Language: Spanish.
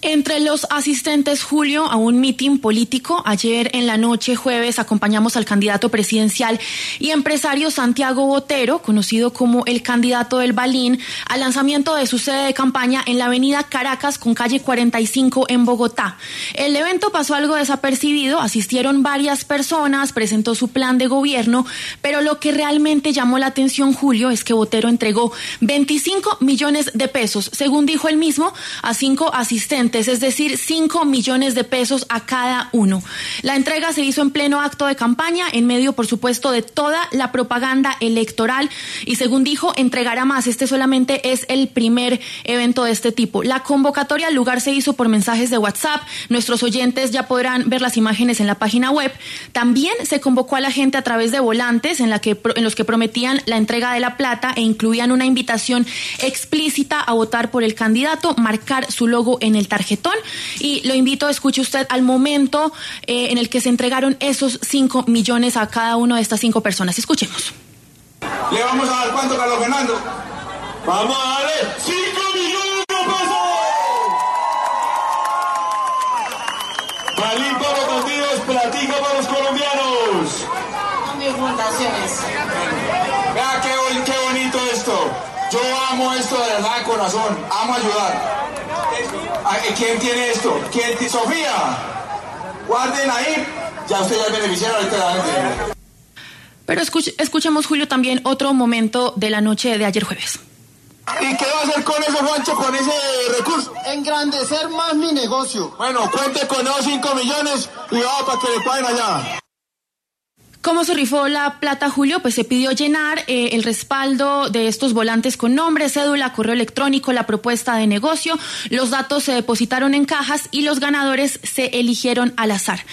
Entre los asistentes, Julio, a un mitin político, ayer en la noche, jueves, acompañamos al candidato presidencial y empresario Santiago Botero, conocido como el candidato del Balín, al lanzamiento de su sede de campaña en la avenida Caracas con calle 45 en Bogotá. El evento pasó algo desapercibido, asistieron varias personas, presentó su plan de gobierno, pero lo que realmente llamó la atención, Julio, es que Botero entregó 25 millones de pesos, según dijo él mismo, a 5 asistentes. Es decir, 5 millones de pesos a cada uno. La entrega se hizo en pleno acto de campaña, en medio, por supuesto, de toda la propaganda electoral y, según dijo, entregará más. Este solamente es el primer evento de este tipo. La convocatoria al lugar se hizo por mensajes de WhatsApp. Nuestros oyentes ya podrán ver las imágenes en la página web. También se convocó a la gente a través de volantes en los que prometían la entrega de la plata e incluían una invitación explícita a votar por el candidato, marcar su logo en el tarjetón, y lo invito a escuche usted al momento en el que se entregaron esos 5 millones a cada una de estas 5 personas. Escuchemos. ¿Le vamos a dar cuánto, Carlos Fernando? Vamos a darle 5 millones de pesos. Balín para los bandidos, platica para los colombianos. A mis fundaciones. Vea qué bonito esto. Yo amo esto de verdad, de corazón. Amo ayudar. ¿Quién tiene esto? Sofía, guarden ahí. Ya usted ya es beneficiario ahorita de la gente. Pero escuchemos, Julio, también otro momento de la noche de ayer jueves. ¿Y qué va a hacer con eso, Juancho, con ese recurso? Engrandecer más mi negocio. Bueno, cuente con esos 5 millones y vamos para que le paguen allá. ¿Cómo se rifó la plata, Julio? Pues se pidió llenar el respaldo de estos volantes con nombre, cédula, correo electrónico, la propuesta de negocio. Los datos se depositaron en cajas y los ganadores se eligieron al azar.